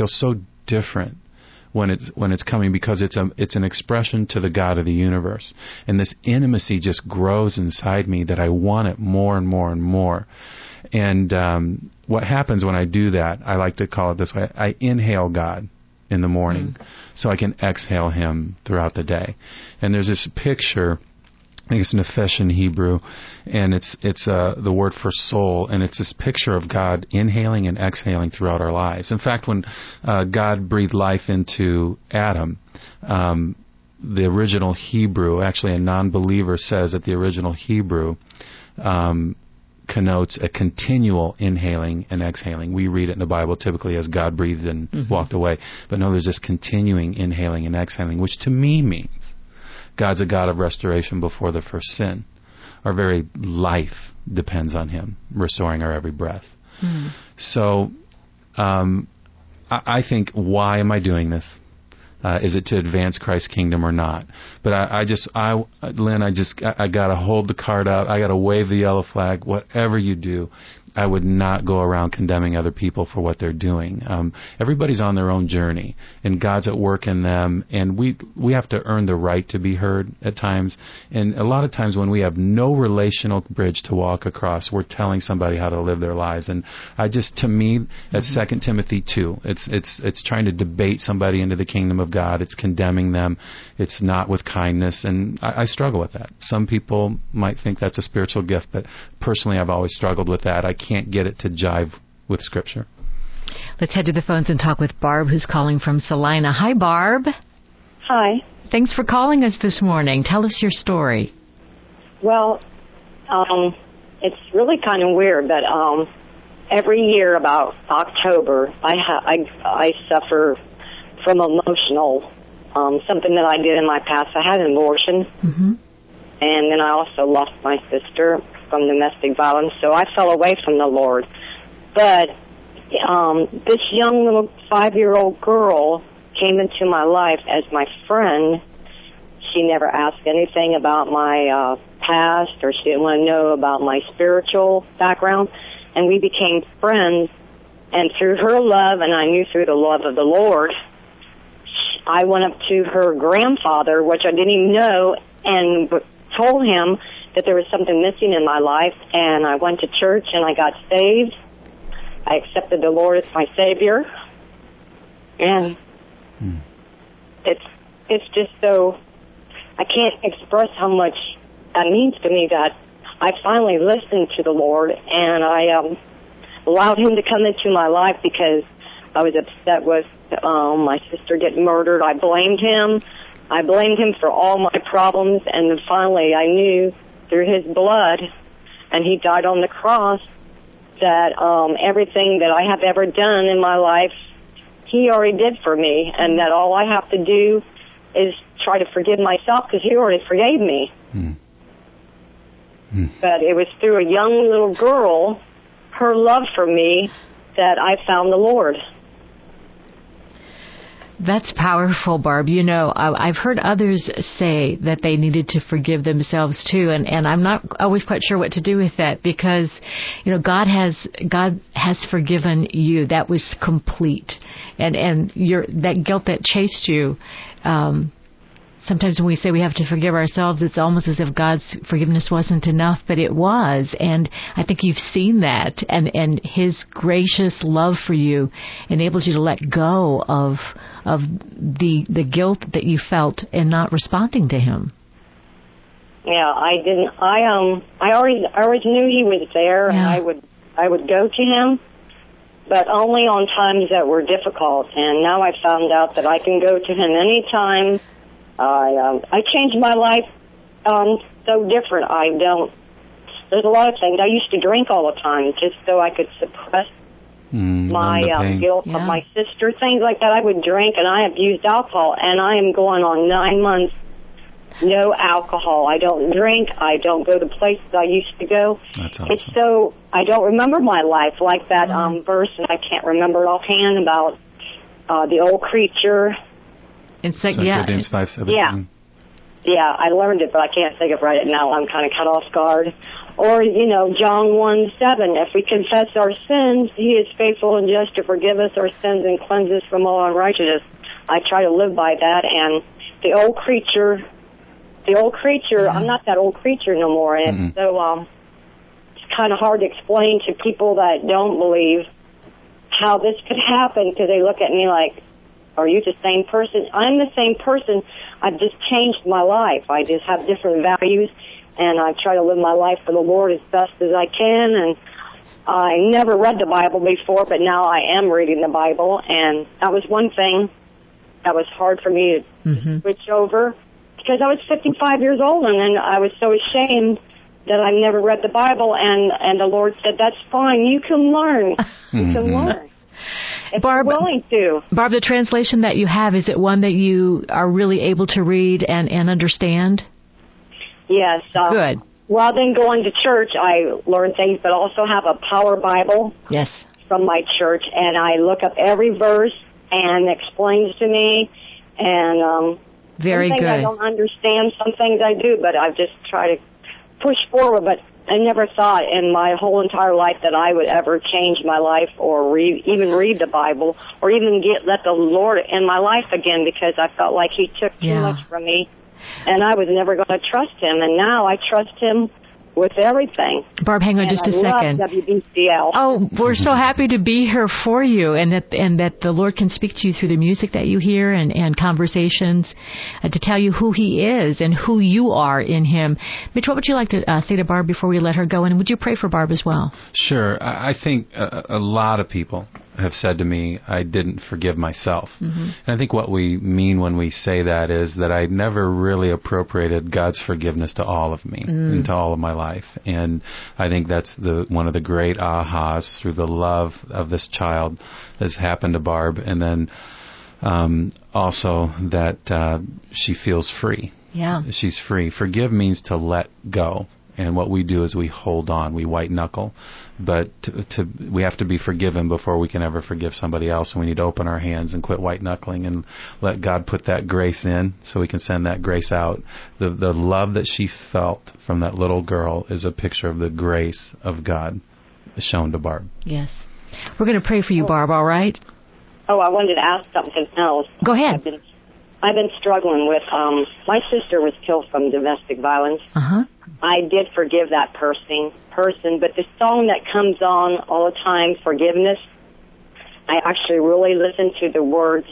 Speaker 2: When it's coming, because it's an expression to the God of the universe. And this intimacy just grows inside me that I want it more and more and more. And what happens when I do that, I like to call it this way, I inhale God in the morning so I can exhale Him throughout the day. And there's this picture, I think it's Nefesh in Hebrew, and it's the word for soul, and it's this picture of God inhaling and exhaling throughout our lives. In fact, when God breathed life into Adam, the original Hebrew, actually a non-believer says that the original Hebrew connotes a continual inhaling and exhaling. We read it in the Bible typically as God breathed and walked away. But no, there's this continuing inhaling and exhaling, which to me means God's a God of restoration before the first sin. Our very life depends on Him restoring our every breath. So I think, why am I doing this? Is it to advance Christ's kingdom or not? But Lynn, I got to hold the card up. I got to wave the yellow flag. Whatever you do, I would not go around condemning other people for what they're doing. Everybody's on their own journey, and God's at work in them, and we have to earn the right to be heard at times. And a lot of times when we have no relational bridge to walk across, we're telling somebody how to live their lives. And to me, that's 2 Timothy 2. It's trying to debate somebody into the kingdom of God. It's condemning them. It's not with kindness, and I struggle with that. Some people might think that's a spiritual gift, but personally, I've always struggled with that. I can't get it to jive with Scripture.
Speaker 1: Let's head to the phones and talk with Barb, who's calling from Salina. Hi, Barb.
Speaker 3: Hi.
Speaker 1: Thanks for calling us this morning. Tell us your story.
Speaker 3: Well, it's really kind of weird, but every year about October, I suffer from emotional, something that I did in my past. I had an abortion, and then I also lost my sister from domestic violence, so I fell away from the Lord. But this young little 5-year-old girl came into my life as my friend. She never asked anything about my past, or she didn't want to know about my spiritual background, and we became friends. And through her love, and I knew through the love of the Lord, I went up to her grandfather, which I didn't even know, and told him that there was something missing in my life, and I went to church and I got saved. I accepted the Lord as my Savior, and it's just so, I can't express how much that means to me that I finally listened to the Lord, and I allowed Him to come into my life because I was upset with my sister getting murdered. I blamed Him. I blamed Him for all my problems, and then finally I knew through His blood, and He died on the cross, that everything that I have ever done in my life He already did for me, and that all I have to do is try to forgive myself because He already forgave me. But it was through a young little girl, her love for me, that I found the Lord.
Speaker 1: That's powerful, Barb. You know, I've heard others say that they needed to forgive themselves too, and I'm not always quite sure what to do with that because, you know, God has forgiven you. That was complete, and that guilt that chased you. Sometimes when we say we have to forgive ourselves, it's almost as if God's forgiveness wasn't enough, but it was. And I think you've seen that, and His gracious love for you enabled you to let go of the guilt that you felt in not responding to Him.
Speaker 3: Yeah, I didn't. I always knew He was there,
Speaker 1: yeah.
Speaker 3: and I would go to Him, but only on times that were difficult. And now I found out that I can go to Him anytime. I changed my life so different. There's a lot of things. I used to drink all the time just so I could suppress my guilt of my sister, things like that. I would drink, and I abused alcohol, and I am going on 9 months, no alcohol. I don't drink. I don't go to places I used to go.
Speaker 2: That's awesome.
Speaker 3: It's so, I don't remember my life like that verse, and I can't remember it offhand about the old creature.
Speaker 1: It's like,
Speaker 2: Corinthians 5:17.
Speaker 3: Yeah, I learned it, but I can't think of right now. I'm kind of cut off guard. Or, you know, John 1:7, if we confess our sins, He is faithful and just to forgive us our sins and cleanse us from all unrighteousness. I try to live by that, and the old creature, I'm not that old creature no more, and so it's kind of hard to explain to people that don't believe how this could happen, because they look at me like, are you the same person? I'm the same person. I've just changed my life. I just have different values, and I try to live my life for the Lord as best as I can. And I never read the Bible before, but now I am reading the Bible, and that was one thing that was hard for me to switch over, because I was 55 years old, and then I was so ashamed that I never read the Bible, and the Lord said, that's fine. You can learn. You can learn. If
Speaker 1: Barb,
Speaker 3: you're willing to.
Speaker 1: Barb, the translation that you have, is it one that you are really able to read and understand?
Speaker 3: Yes.
Speaker 1: Good.
Speaker 3: Rather than going to church, I learn things, but also have a Power Bible.
Speaker 1: Yes.
Speaker 3: From my church, and I look up every verse and it explains to me. And
Speaker 1: very
Speaker 3: some things
Speaker 1: good.
Speaker 3: I don't understand, some things I do, but I just try to push forward. But I never thought in my whole entire life that I would ever change my life or even read the Bible or even let the Lord in my life again, because I felt like He took too much from me, and I was never going to trust Him. And now I trust Him with everything.
Speaker 1: Barb, hang on just a second.
Speaker 3: I love WBCL.
Speaker 1: Oh, we're so happy to be here for you, and that the Lord can speak to you through the music that you hear and conversations, to tell you who He is and who you are in Him. Mitch, what would you like to say to Barb before we let her go? And would you pray for Barb as well?
Speaker 2: Sure. I think a lot of people have said to me, I didn't forgive myself. And I think what we mean when we say that is that I never really appropriated God's forgiveness to all of me and to all of my life. And I think that's one of the great ahas through the love of this child that's happened to Barb. And then also that she feels free.
Speaker 1: Yeah.
Speaker 2: She's free. Forgive means to let go. And what we do is we hold on, we white knuckle. But we have to be forgiven before we can ever forgive somebody else. And we need to open our hands and quit white knuckling and let God put that grace in so we can send that grace out. The love that she felt from that little girl is a picture of the grace of God shown to Barb.
Speaker 1: Yes. We're going to pray for you, Barb, all right?
Speaker 3: Oh, I wanted to ask something else.
Speaker 1: Go ahead.
Speaker 3: I've been struggling with, my sister was killed from domestic violence. I did forgive that person, but the song that comes on all the time, Forgiveness, I actually really listened to the words.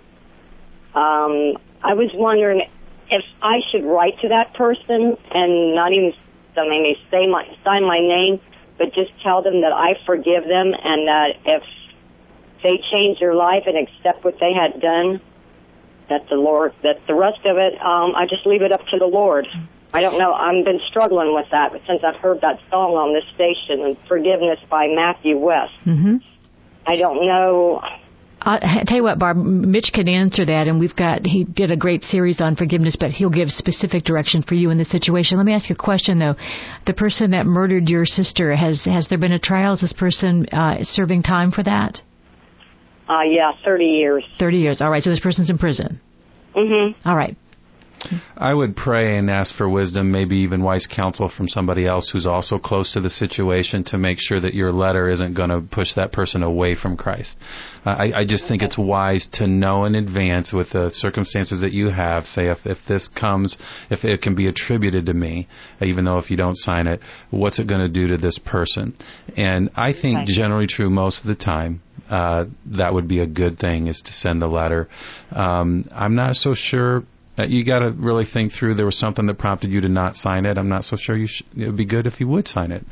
Speaker 3: I was wondering if I should write to that person and not even maybe sign my name, but just tell them that I forgive them, and that if they change their life and accept what they had done, that the rest of it, I just leave it up to the Lord. I don't know. I've been struggling with that since I've heard that song on this station, Forgiveness by Matthew West. I don't know.
Speaker 1: Tell you what, Barb, Mitch can answer that, and he did a great series on forgiveness, but he'll give specific direction for you in this situation. Let me ask you a question, though. The person that murdered your sister, has there been a trial? Is this person serving time for that?
Speaker 3: Yeah, 30 years.
Speaker 1: 30 years. All right, so this person's in prison.
Speaker 3: Mm-hmm.
Speaker 1: All right.
Speaker 2: I would pray and ask for wisdom, maybe even wise counsel from somebody else who's also close to the situation to make sure that your letter isn't going to push that person away from Christ. I just think it's wise to know in advance with the circumstances that you have, say if this comes, if it can be attributed to me, even though if you don't sign it, what's it going to do to this person? And I think generally true most of the time, that would be a good thing, is to send the letter. I'm not so sure. You got to really think through. There was something that prompted you to not sign it. I'm not so sure it would be good if you would sign it.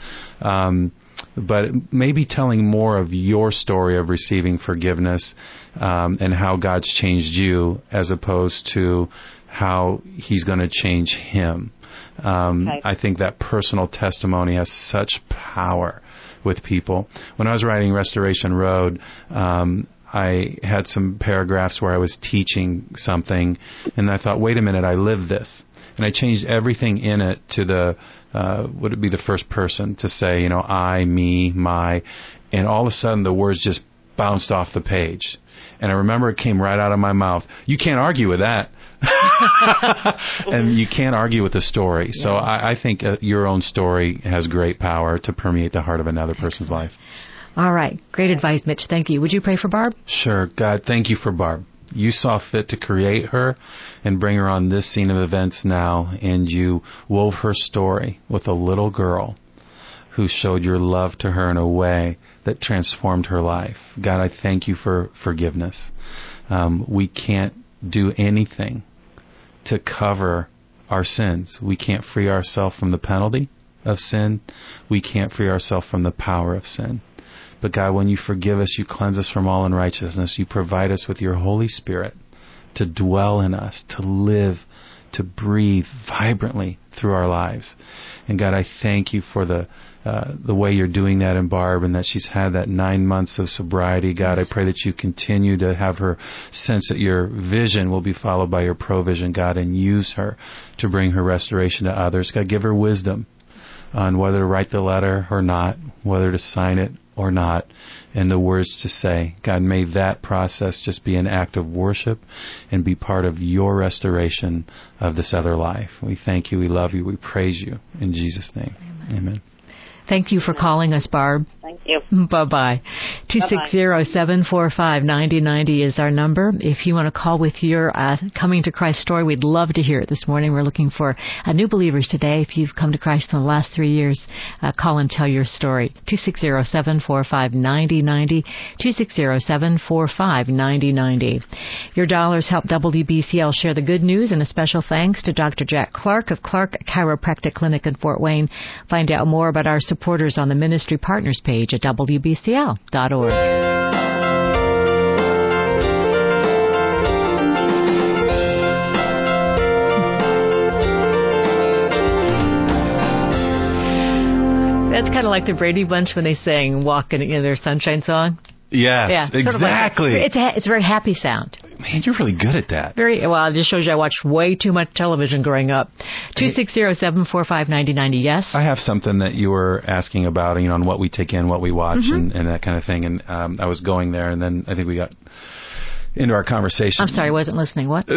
Speaker 2: But maybe telling more of your story of receiving forgiveness and how God's changed you, as opposed to how He's going to change him. I think that personal testimony has such power with people. When I was writing Restoration Road, I had some paragraphs where I was teaching something, and I thought, wait a minute, I live this. And I changed everything in it to would it be the first person to say, I, me, my, and all of a sudden the words just bounced off the page. And I remember it came right out of my mouth. You can't argue with that. And you can't argue with the story. Yeah. So I think your own story has great power to permeate the heart of another person's life.
Speaker 1: All right. Great advice, Mitch. Thank you. Would you pray for Barb?
Speaker 2: Sure. God, thank you for Barb. You saw fit to create her and bring her on this scene of events now, and you wove her story with a little girl who showed your love to her in a way that transformed her life. God, I thank you for forgiveness. We can't do anything to cover our sins. We can't free ourselves from the penalty of sin. We can't free ourselves from the power of sin. But God, when you forgive us, you cleanse us from all unrighteousness. You provide us with your Holy Spirit to dwell in us, to live, to breathe vibrantly through our lives. And God, I thank you for the way you're doing that in Barb, and that she's had that 9 months of sobriety. God, I pray that you continue to have her sense that your vision will be followed by your provision, God, and use her to bring her restoration to others. God, give her wisdom on whether to write the letter or not, whether to sign it or not, and the words to say. God, may that process just be an act of worship and be part of your restoration of this other life. We thank you, we love you, we praise you. In Jesus' name, amen.
Speaker 1: Thank you for calling us, Barb.
Speaker 3: Thank you.
Speaker 1: Bye-bye. 260-745-9090 is our number. If you want to call with your coming to Christ story, we'd love to hear it this morning. We're looking for new believers today. If you've come to Christ in the last 3 years, call and tell your story. 260-745-9090, 260-745-9090. Your dollars help WBCL share the good news, and a special thanks to Dr. Jack Clark of Clark Chiropractic Clinic in Fort Wayne. Find out more about our supporters on the Ministry Partners page at WBCL.org. That's kind of like the Brady Bunch when they sang Walk in their Sunshine song.
Speaker 2: Yes,
Speaker 1: yeah,
Speaker 2: exactly.
Speaker 1: It's a very happy sound.
Speaker 2: Man, you're really good at that.
Speaker 1: Very well. It just shows you I watched way too much television growing up. 260-745-9090. Yes.
Speaker 2: I have something that you were asking about, on what we take in, what we watch, and that kind of thing. And I was going there, and then I think we got into our conversation.
Speaker 1: I'm sorry, I wasn't listening. What?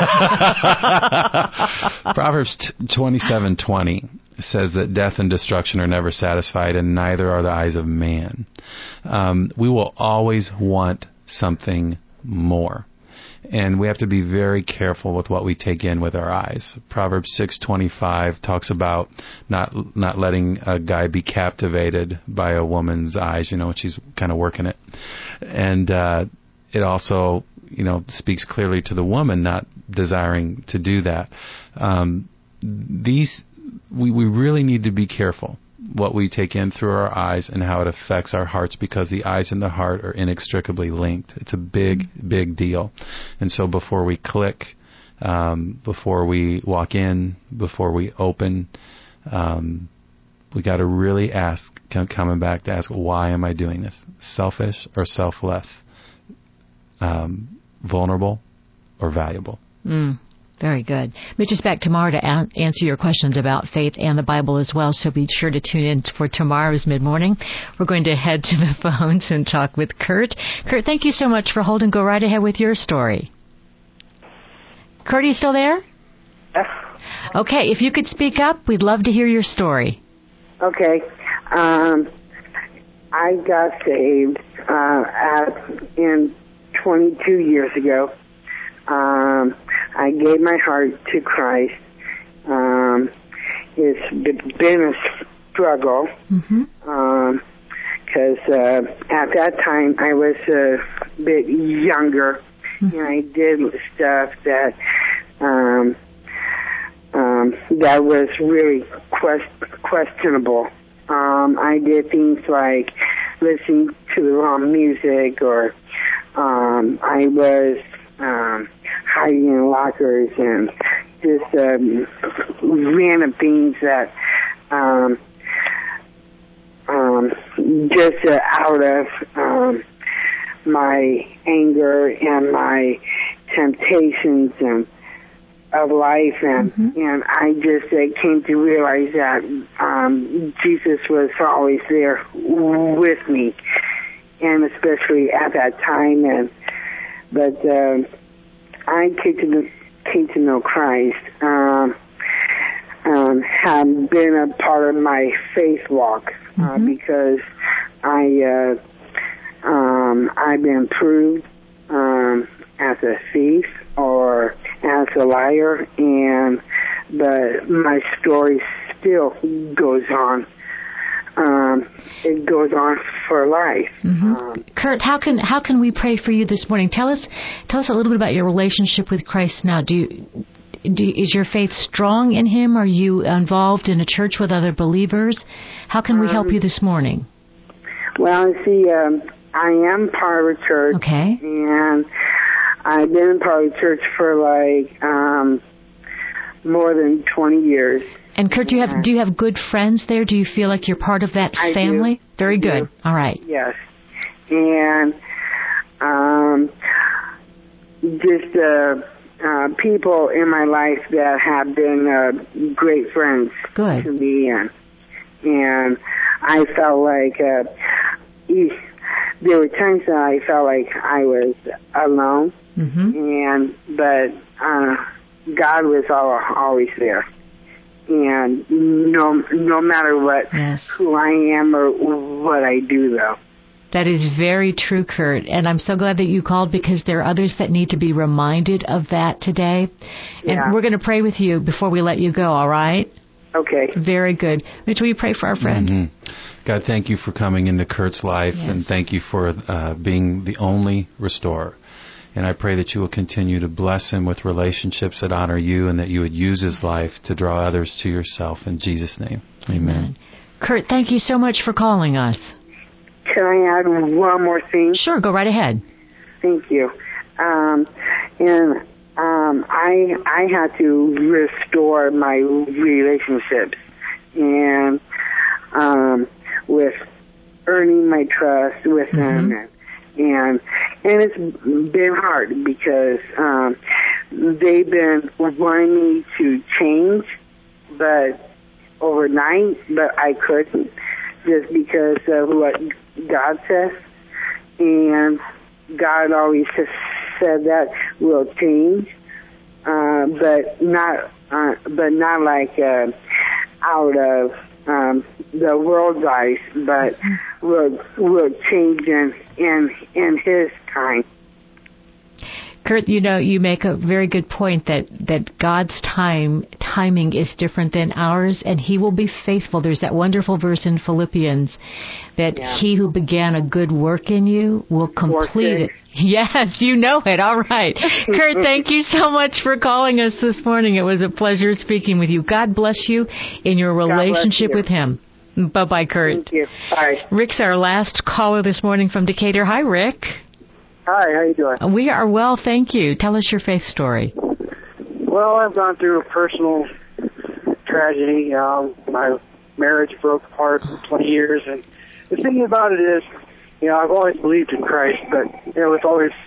Speaker 2: Proverbs 27:20 says that death and destruction are never satisfied, and neither are the eyes of man. We will always want something more. And we have to be very careful with what we take in with our eyes. Proverbs 6:25 talks about not letting a guy be captivated by a woman's eyes, when she's kind of working it. And it also, speaks clearly to the woman not desiring to do that. We really need to be careful what we take in through our eyes and how it affects our hearts, because the eyes and the heart are inextricably linked. It's a big, big deal. And so before we click, before we walk in, before we open, we got to really coming back to ask, why am I doing this? Selfish or selfless? vulnerable or valuable.
Speaker 1: Very good. Mitch is back tomorrow to answer your questions about faith and the Bible as well, so be sure to tune in for tomorrow's Mid-Morning. We're going to head to the phones and talk with Kurt. Kurt, thank you so much for holding. Go right ahead with your story. Kurt, are you still there?
Speaker 4: Yes.
Speaker 1: Okay, if you could speak up, we'd love to hear your story.
Speaker 4: Okay. I got saved in 22 years ago. I gave my heart to Christ. It's been a struggle because at that time I was a bit younger, and I did stuff that that was really questionable. I did things like listening to the wrong music, or I was hiding in lockers and just random things that just out of my anger and my temptations and of life, and I just came to realize that Jesus was always there with me, and especially at that time. But I came to know Christ, have been a part of my faith walk because I've been proved as a thief or as a liar, but my story still goes on. It goes on for life.
Speaker 1: Kurt, how can we pray for you this morning? Tell us a little bit about your relationship with Christ now. Is your faith strong in Him? Are you involved in a church with other believers? How can we help you this morning?
Speaker 4: Well, see, I am part of a church.
Speaker 1: Okay.
Speaker 4: And I've been part of the church for more than 20 years.
Speaker 1: And Kurt, do you have good friends there? Do you feel like you're part of that family?
Speaker 4: Do.
Speaker 1: Very good. All right.
Speaker 4: Yes. And just people in my life that have been great friends to me, and I felt like there were times that I felt like I was alone, but God was always there. And no matter what, who I am or what I do, though.
Speaker 1: That is very true, Kurt. And I'm so glad that you called, because there are others that need to be reminded of that today. And we're going to pray with you before we let you go, all right?
Speaker 4: Okay.
Speaker 1: Very good. Mitch, will you pray for our friend?
Speaker 2: God, thank you for coming into Kurt's life, and thank you for being the only restorer. And I pray that you will continue to bless him with relationships that honor you, and that you would use his life to draw others to yourself. In Jesus' name, amen.
Speaker 1: Kurt, thank you so much for calling us.
Speaker 4: Can I add one more thing?
Speaker 1: Sure, go right ahead.
Speaker 4: Thank you. I had to restore my relationships, and with earning my trust with them. And it's been hard because they've been wanting me to change, but overnight, but I couldn't, just because of what God says. And God always has said that we'll change, but not like out of the world's eyes, but will change in His time.
Speaker 1: Kurt, you make a very good point that God's timing is different than ours, and He will be faithful. There's that wonderful verse in Philippians that He who began a good work in you will complete it. Yes, you know it. All right. Kurt, thank you so much for calling us this morning. It was a pleasure speaking with you. God bless you in your relationship with Him. Bye-bye, Kurt.
Speaker 4: Thank you. Bye.
Speaker 1: Rick's our last caller this morning from Decatur. Hi, Rick.
Speaker 5: Hi, how you doing?
Speaker 1: We are well, thank you. Tell us your faith story.
Speaker 5: Well, I've gone through a personal tragedy. My marriage broke apart for 20 years, and the thing about it is, I've always believed in Christ, but there was always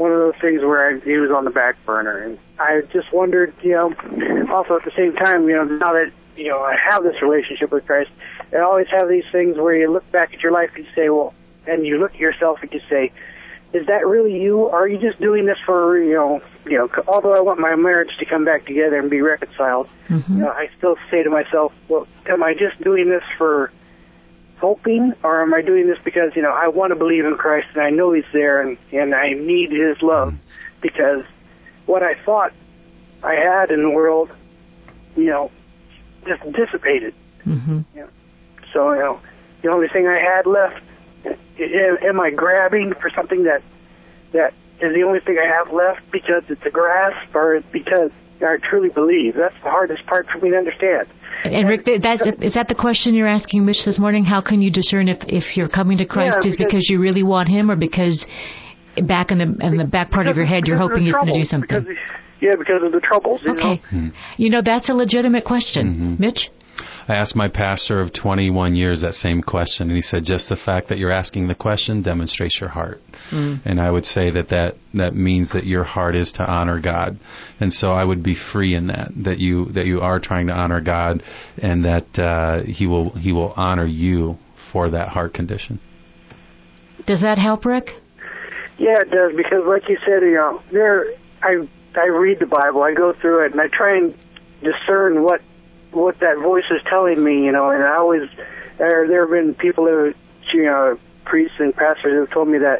Speaker 5: one of those things where he was on the back burner. And I just wondered, also at the same time, now that, I have this relationship with Christ, I always have these things where you look back at your life and you say, well, and you look at yourself and you say, is that really you? Or are you just doing this for, although I want my marriage to come back together and be reconciled, I still say to myself, well, am I just doing this for hoping, or am I doing this because, I want to believe in Christ and I know He's there and I need His love, because what I thought I had in the world, just dissipated. So, the only thing I had left, am I grabbing for something that is the only thing I have left because it's a grasp, or because I truly believe? That's the hardest part for me to understand.
Speaker 1: And Rick, is that the question you're asking Mitch this morning? How can you discern if you're coming to Christ is because you really want Him, or because back in the back part of your head you're hoping He's going to do something?
Speaker 5: Because of the troubles.
Speaker 1: Okay. That's a legitimate question. Mitch?
Speaker 2: I asked my pastor of 21 years that same question, and he said, just the fact that you're asking the question demonstrates your heart. And I would say that means that your heart is to honor God. And so I would be free in that you are trying to honor God, and that He will honor you for that heart condition.
Speaker 1: Does that help, Rick?
Speaker 5: Yeah, it does, because like you said, I read the Bible, I go through it, and I try and discern what that voice is telling me, and I always, there have been people who, priests and pastors who have told me that,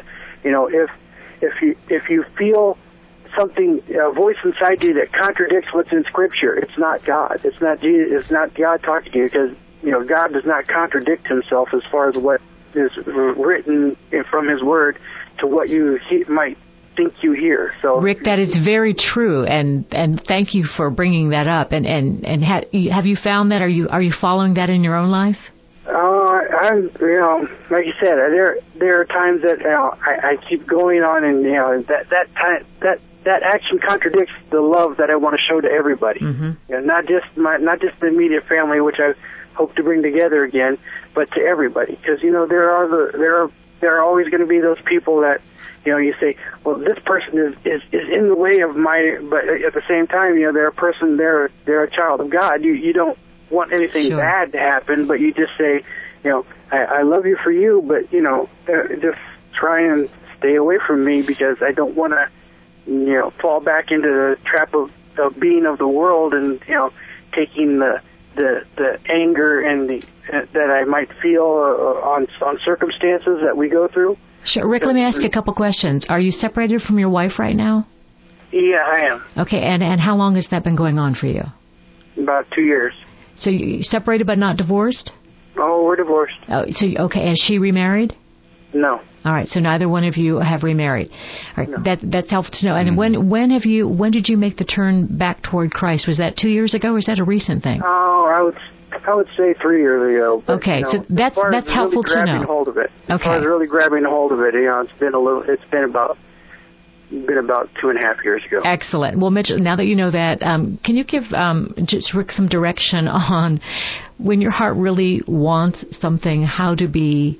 Speaker 5: if you feel something, a voice inside you that contradicts what's in Scripture, it's not God. It's not Jesus. It's not God talking to you, because, God does not contradict Himself as far as what is written from His Word to what you might think you hear. So,
Speaker 1: Rick, that is very true, and thank you for bringing that up. And have you found that? Are you following that in your own life?
Speaker 5: I'm, like you said, there are times that I keep going on, and that action contradicts the love that I want to show to everybody. Not just the immediate family, which I hope to bring together again, but to everybody, because there are always going to be those people that. You say, well, this person is in the way of but at the same time, they're a person, they're a child of God. You don't want anything bad to happen, but you just say, I love you for you, but, just try and stay away from me, because I don't want to, fall back into the trap of being of the world and, taking the anger and that I might feel on circumstances that we go through.
Speaker 1: Sure. Rick, let me ask you a couple questions. Are you separated from your wife right now?
Speaker 5: Yeah, I am.
Speaker 1: Okay, and how long has that been going on for you?
Speaker 5: About 2 years.
Speaker 1: So you separated but not divorced?
Speaker 5: Oh, we're divorced.
Speaker 1: Oh, so okay, is she remarried?
Speaker 5: No.
Speaker 1: All right, so neither one of you have remarried. All right,
Speaker 5: no.
Speaker 1: That's helpful to know. And when did you make the turn back toward Christ? Was that 2 years ago, or is that a recent thing?
Speaker 5: Oh, I would say 3 years ago. But,
Speaker 1: okay, so that's helpful to know.
Speaker 5: Hold of it.
Speaker 1: Okay.
Speaker 5: As far as really grabbing a hold of it, it's been about 2.5 years ago.
Speaker 1: Excellent. Well, Mitch, now that you know that, can you give just Rick some direction on when your heart really wants something, how to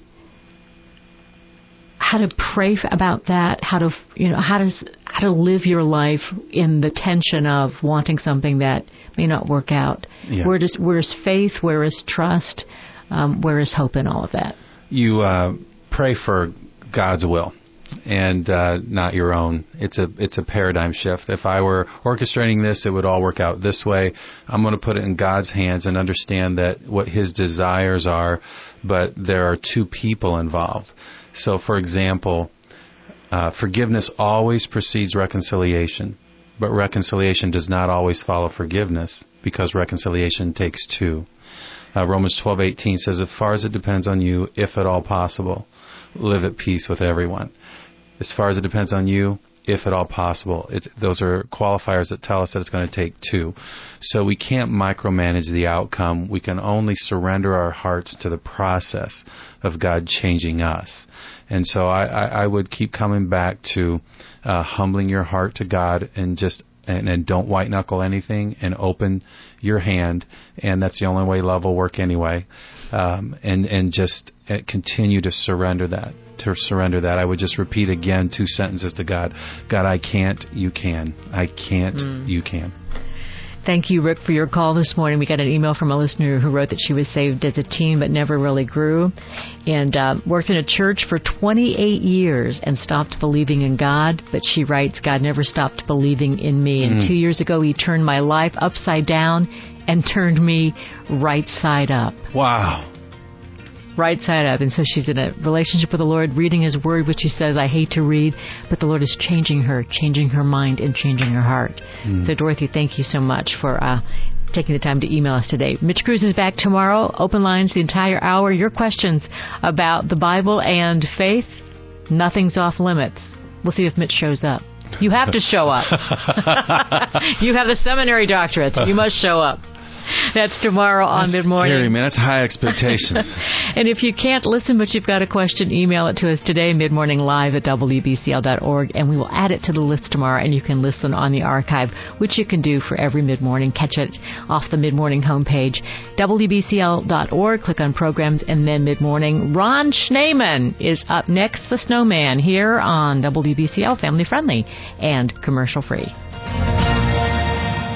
Speaker 1: pray about that, how to live your life in the tension of wanting something that may not work out. Yeah. Where is faith? Where is trust? Where is hope in all of that?
Speaker 2: You pray for God's will and not your own. It's a paradigm shift. If I were orchestrating this, it would all work out this way. I'm going to put it in God's hands and understand that what His desires are, but there are two people involved. So, for example, forgiveness always precedes reconciliation, but reconciliation does not always follow forgiveness, because reconciliation takes two. Romans 12:18 says, as far as it depends on you, if at all possible, live at peace with everyone. As far as it depends on you, if at all possible. Those are qualifiers that tell us that it's going to take two. So we can't micromanage the outcome. We can only surrender our hearts to the process of God changing us. And so I would keep coming back to humbling your heart to God and just and don't white knuckle anything, and open your hand. And that's the only way love will work anyway. And just continue to surrender that. I would just repeat again 2 sentences to God. God, I can't, you can. I can't, you can.
Speaker 1: Thank you, Rick, for your call this morning. We got an email from a listener who wrote that she was saved as a teen but never really grew, and worked in a church for 28 years and stopped believing in God. But she writes, God never stopped believing in me. And 2 years ago, he turned my life upside down and turned me right side up.
Speaker 2: Wow.
Speaker 1: Right side up. And so she's in a relationship with the Lord, reading His Word, which she says, I hate to read, but the Lord is changing her mind, and changing her heart. So, Dorothy, thank you so much for taking the time to email us today. Mitch Cruz is back tomorrow. Open lines the entire hour. Your questions about the Bible and faith, nothing's off limits. We'll see if Mitch shows up. You have to show up. You have the seminary doctorate. You must show up. That's tomorrow on Mid-Morning.
Speaker 2: Scary, man. That's high expectations.
Speaker 1: And if you can't listen but you've got a question, email it to us today, midmorninglive@wbcl.org, and we will add it to the list tomorrow, and you can listen on the archive, which you can do for every mid-morning. Catch it off the Mid-Morning homepage, wbcl.org. Click on Programs and then Mid-Morning. Ron Schneeman is up next, the Snowman, here on WBCL, family friendly and commercial free.